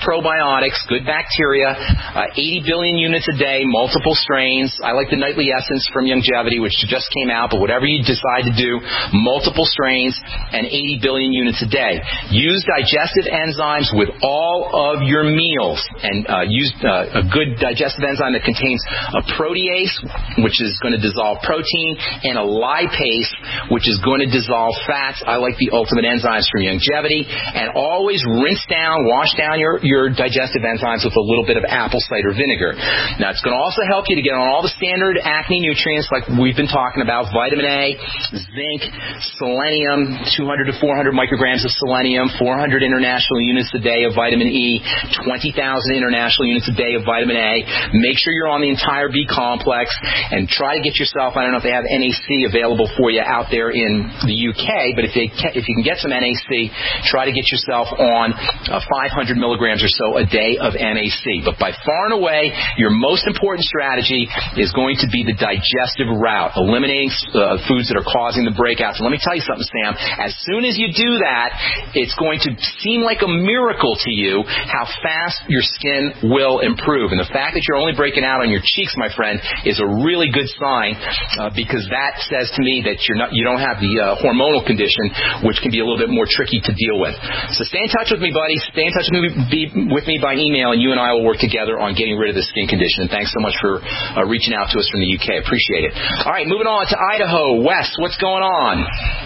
probiotics, good bacteria, uh, eighty billion units a day, multiple strains. I like the Nightly Essence from Youngevity, which just came out, but whatever you decide to do, multiple strains and eighty billion units a day. Use digestive enzymes with all of your meals, and uh, use uh, a good digestive enzyme that contains a protease, which is going to dissolve protein, and a lipase, which is going to dissolve fats. I like the Ultimate Enzymes from Youngevity. And always rinse down, wash down your, your digestive enzymes with a little bit of apple cider vinegar. Now, it's going to also help you to get on all the standard acne nutrients like we've been talking about: vitamin A, zinc, selenium, two hundred to four hundred micrograms of selenium, four hundred international units a day of vitamin E, twenty thousand international units a day of vitamin A. Make sure you're on the entire B complex, and try to get yourself, I don't know if they have N A C available for you out there in the U K, but if, they, if you can get some N A C, try to get yourself on uh, five hundred milligrams or so a day of N A C. But by far and away, your most important strategy is going to be the digestive route, eliminating uh, foods that are causing the breakouts. And let me tell you something, Sam. As soon as you do that, it's going to seem like a miracle to you how fast your skin will improve. And the fact that you're only breaking out on your cheeks, my friend, is a really good sign, uh, because that says to me that you're not, you don't have the uh, hormonal condition, which can be a little bit more tricky to deal with. So stay in touch with me, buddy. Stay in touch with me, be, with me by email, and you and I will work together on getting rid of this skin condition. And thanks so much for uh, reaching out to us from the U K. Appreciate it. All right, moving on to Idaho. Wes, what's going on?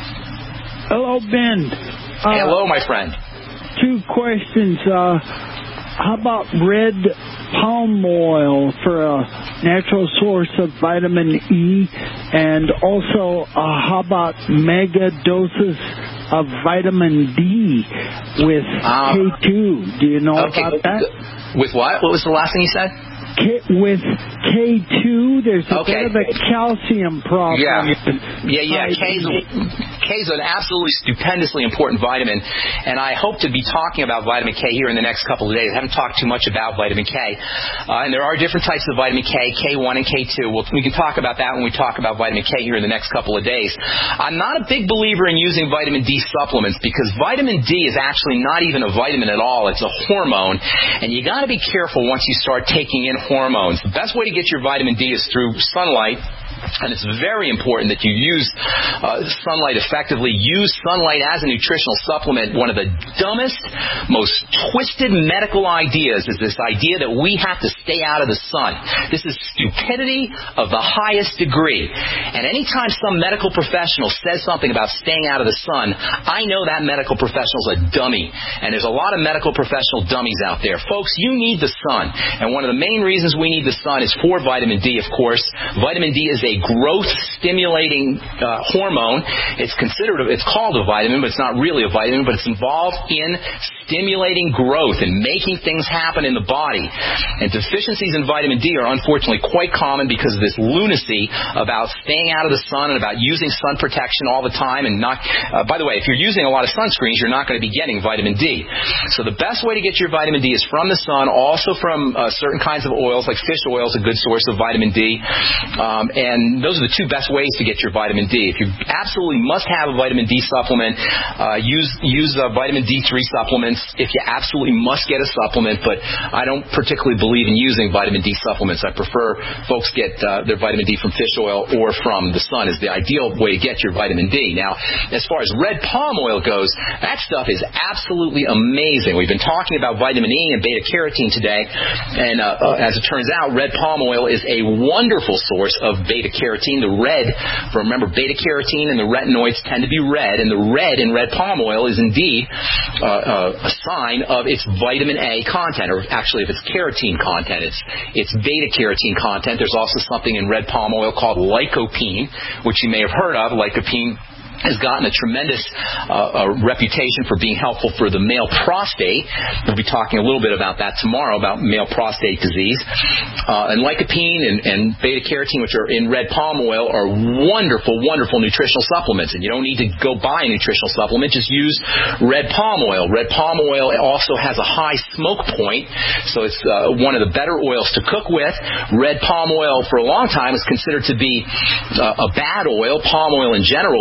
Hello, Ben. Uh, Hello, my friend. Two questions. Uh, how about red palm oil for a natural source of vitamin E? And also, uh, how about mega doses of vitamin D with um, K two? Do you know okay. about that? With what? What was the last thing you said? K, with K two, there's a okay. bit of a calcium problem. Yeah, yeah, yeah. K's, K's an absolutely stupendously important vitamin, and I hope to be talking about vitamin K here in the next couple of days. I haven't talked too much about vitamin K, uh, and there are different types of vitamin K, K one and K two. We'll, we can talk about that when we talk about vitamin K here in the next couple of days. I'm not a big believer in using vitamin D supplements because vitamin D is actually not even a vitamin at all. It's a hormone, and you got to be careful once you start taking in hormones. The best way to get your vitamin D is through sunlight. And it's very important that you use uh, sunlight effectively. Use sunlight as a nutritional supplement. One of the dumbest, most twisted medical ideas is this idea that we have to stay out of the sun. This is stupidity of the highest degree. And anytime some medical professional says something about staying out of the sun, I know that medical professional's a dummy. And there's a lot of medical professional dummies out there. Folks, you need the sun. And one of the main reasons we need the sun is for vitamin D, of course. Vitamin D is a growth-stimulating uh, hormone. It's considered, it's called a vitamin, but it's not really a vitamin, but it's involved in stimulating growth and making things happen in the body. And deficiencies in vitamin D are unfortunately quite common because of this lunacy about staying out of the sun and about using sun protection all the time. And not, uh, by the way, if you're using a lot of sunscreens, you're not going to be getting vitamin D. So the best way to get your vitamin D is from the sun, also from uh, certain kinds of oils, like fish oil is a good source of vitamin D. Um, and And those are the two best ways to get your vitamin D. If you absolutely must have a vitamin D supplement, uh, use use uh, vitamin D three supplements if you absolutely must get a supplement, but I don't particularly believe in using vitamin D supplements. I prefer folks get uh, their vitamin D from fish oil or from the sun is the ideal way to get your vitamin D. Now, as far as red palm oil goes, that stuff is absolutely amazing. We've been talking about vitamin E and beta-carotene today, and uh, uh, as it turns out, red palm oil is a wonderful source of beta carotene, the red, remember beta-carotene and the retinoids tend to be red, and the red in red palm oil is indeed uh, uh, a sign of its vitamin A content, or actually of its carotene content. It's, it's beta-carotene content. There's also something in red palm oil called lycopene, which you may have heard of. Lycopene has gotten a tremendous uh, uh, reputation for being helpful for the male prostate. We'll be talking a little bit about that tomorrow, about male prostate disease. Uh, and lycopene and, and beta-carotene, which are in red palm oil, are wonderful, wonderful nutritional supplements. And you don't need to go buy a nutritional supplement. Just use red palm oil. Red palm oil also has a high smoke point, so it's uh, one of the better oils to cook with. Red palm oil, for a long time, was considered to be uh, a bad oil. Palm oil in general was considered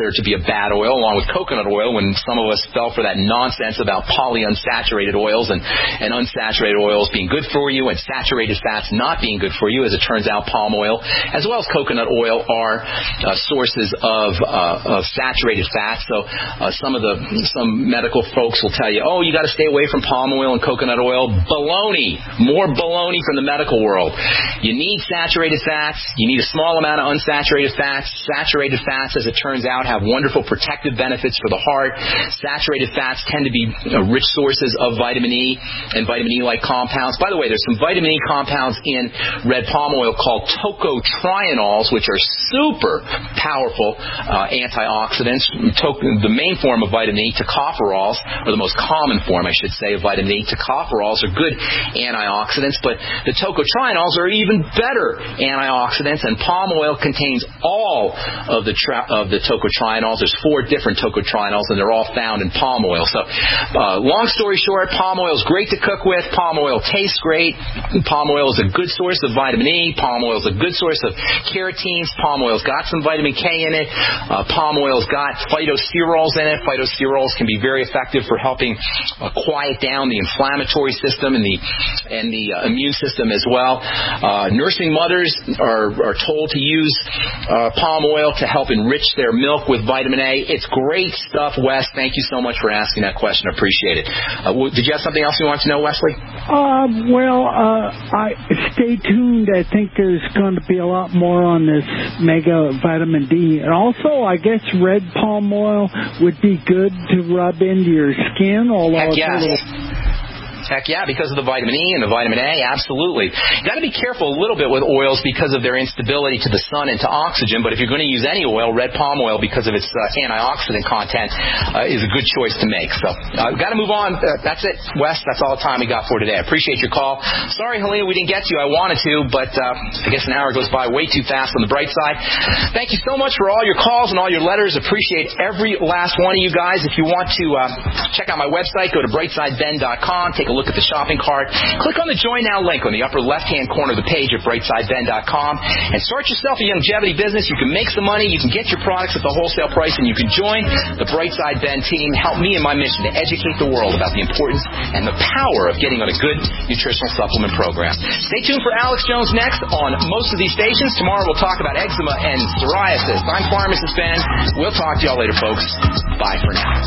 considered to be a bad oil, along with coconut oil, when some of us fell for that nonsense about polyunsaturated oils and, and unsaturated oils being good for you and saturated fats not being good for you. As it turns out, palm oil as well as coconut oil are uh, sources of, uh, of saturated fats. So uh, some of the some medical folks will tell you, oh, you got to stay away from palm oil and coconut oil. Baloney. More baloney from the medical world. You need saturated fats. You need a small amount of unsaturated fats. Saturated fats, as it turns out, have wonderful protective benefits for the heart. Saturated fats tend to be uh, rich sources of vitamin E and vitamin E-like compounds. By the way, there's some vitamin E compounds in red palm oil called tocotrienols, which are super powerful uh, antioxidants. To- the main form of vitamin E, tocopherols, or the most common form, I should say, of vitamin E, tocopherols are good antioxidants, but the tocotrienols are even better antioxidants, and palm oil contains all of the tra- of the tocotrienols. There's four different tocotrienols, and they're all found in palm oil. So, uh, long story short, palm oil is great to cook with. Palm oil tastes great. Palm oil is a good source of vitamin E. Palm oil is a good source of carotenes. Palm oil's got some vitamin K in it. Uh, palm oil's got phytosterols in it. Phytosterols can be very effective for helping uh, quiet down the inflammatory system and the and the uh, immune system as well. Uh, nursing mothers are, are told to use uh, palm oil to help enrich their milk with vitamin A. It's great stuff, Wes. Thank you so much for asking that question. I appreciate it. Uh, w- did you have something else you wanted to know, Wesley? Uh, well, uh, I stay tuned. I think there's going to be a lot more on this mega vitamin D. And also, I guess red palm oil would be good to rub into your skin, although Heck it's yes. a little... Heck yeah, because of the vitamin E and the vitamin A, absolutely. You've got to be careful a little bit with oils because of their instability to the sun and to oxygen, but if you're going to use any oil, red palm oil, because of its uh, antioxidant content, uh, is a good choice to make. So, uh, got to move on. Uh, that's it, Wes. That's all the time we got for today. I appreciate your call. Sorry, Helena, we didn't get to you. I wanted to, but uh, I guess an hour goes by way too fast on the bright side. Thank you so much for all your calls and all your letters. Appreciate every last one of you guys. If you want to uh, check out my website, go to brightside ben dot com. Take a look at the shopping cart. Click on the Join Now link on the upper left-hand corner of the page at brightside ben dot com and start yourself a longevity business. You can make some money, you can get your products at the wholesale price, and you can join the Brightside Ben team. Help me in my mission to educate the world about the importance and the power of getting on a good nutritional supplement program. Stay tuned for Alex Jones next on most of these stations. Tomorrow we'll talk about eczema and psoriasis. I'm Pharmacist Ben. We'll talk to y'all later, folks. Bye for now.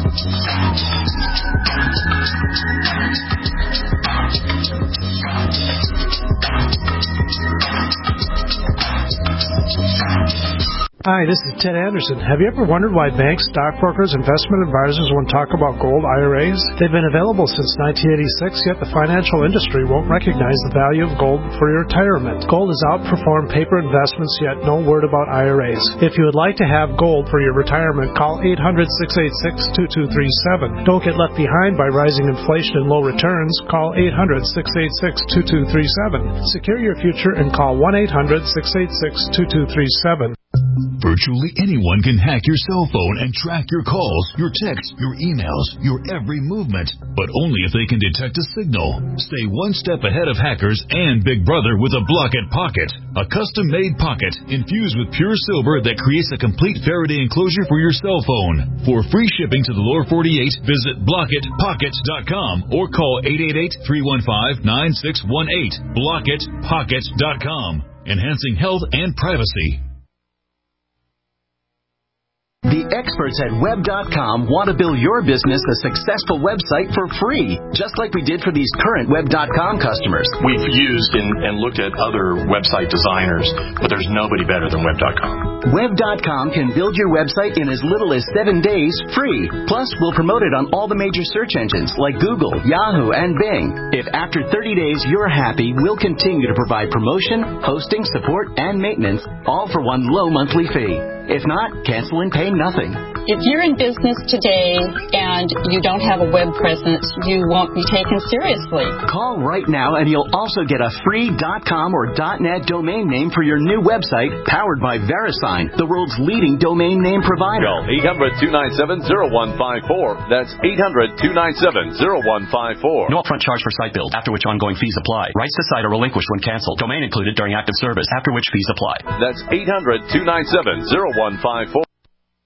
Hi, this is Ted Anderson. Have you ever wondered why banks, stockbrokers, investment advisors won't talk about gold I R As? They've been available since nineteen eighty-six, yet the financial industry won't recognize the value of gold for your retirement. Gold has outperformed paper investments, yet no word about I R As. If you would like to have gold for your retirement, call eight hundred, six eight six, two two three seven. Don't get left behind by rising inflation and low returns. Call eight hundred, six eight six, two two three seven. Secure your future and call one eight hundred, six eight six, two two three seven. Virtually anyone can hack your cell phone and track your calls, your texts, your emails, your every movement, but only if they can detect a signal. Stay one step ahead of hackers and Big Brother with a Blockit Pocket, a custom-made pocket infused with pure silver that creates a complete Faraday enclosure for your cell phone. For free shipping to the lower forty-eight, visit blockit pocket dot com or call eight eight eight, three one five, nine six one eight. blockit pocket dot com, enhancing health and privacy. The experts at web dot com want to build your business a successful website for free, just like we did for these current web dot com customers. We've used and, and looked at other website designers, but there's nobody better than web dot com. web dot com can build your website in as little as seven days free. Plus, we'll promote it on all the major search engines like Google, Yahoo, and Bing. If after thirty days you're happy, we'll continue to provide promotion, hosting, support, and maintenance, all for one low monthly fee. If not, cancel and pay nothing. If you're in business today and you don't have a web presence, you won't be taken seriously. Call right now and you'll also get a free .com or .net domain name for your new website powered by VeriSign, the world's leading domain name provider. Call eight hundred, two nine seven, zero one five four. That's eight hundred, two nine seven, zero one five four. No upfront charge for site build, after which ongoing fees apply. Rights to site are relinquished when canceled. Domain included during active service, after which fees apply. That's eight hundred, two nine seven, zero one five four.